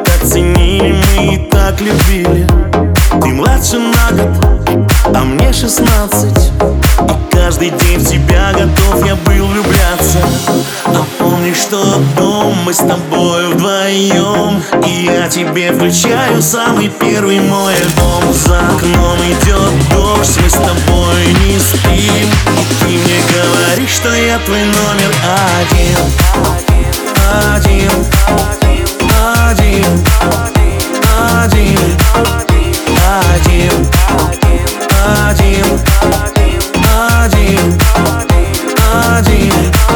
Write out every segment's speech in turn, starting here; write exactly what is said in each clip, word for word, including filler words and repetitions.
так ценили, мы и так любили. Ты младше на год, а мне шестнадцать, и каждый день в тебя готов я был влюбляться. А помнишь, что дом мы с тобой вдвоем, и я тебе включаю самый первый мой альбом. За окном идет дождь, мы с тобой не спим, и ты мне говоришь, что я твой номер один. Один, один, один, один, один, один, один.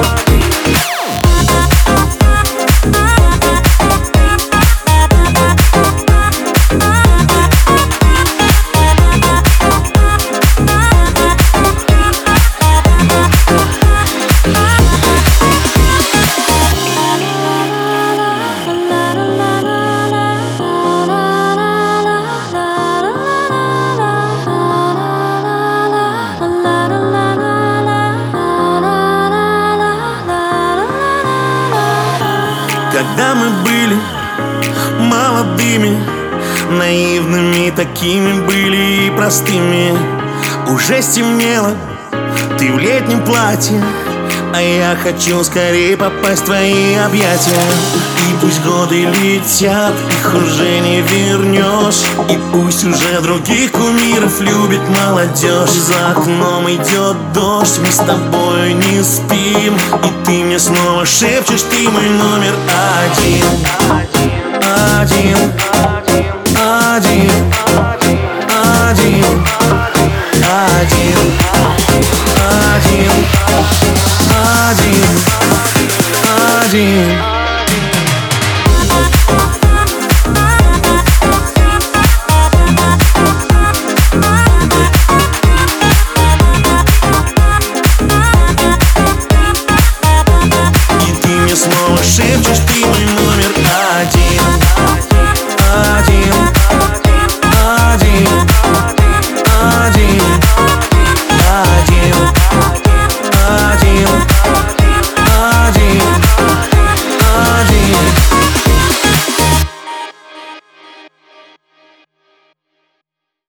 Когда мы были молодыми, наивными такими были и простыми, уже стемнело, ты в летнем платье, а я хочу скорее попасть в твои объятия. И пусть годы летят, их уже не вернешь, и пусть уже других кумиров любит молодежь. За окном идет дождь, мы с тобой не спим, и ты мне снова шепчешь, ты мой номер один. Один, один, один, один, один, один, один. И ты мне снова шепчешь, ты мой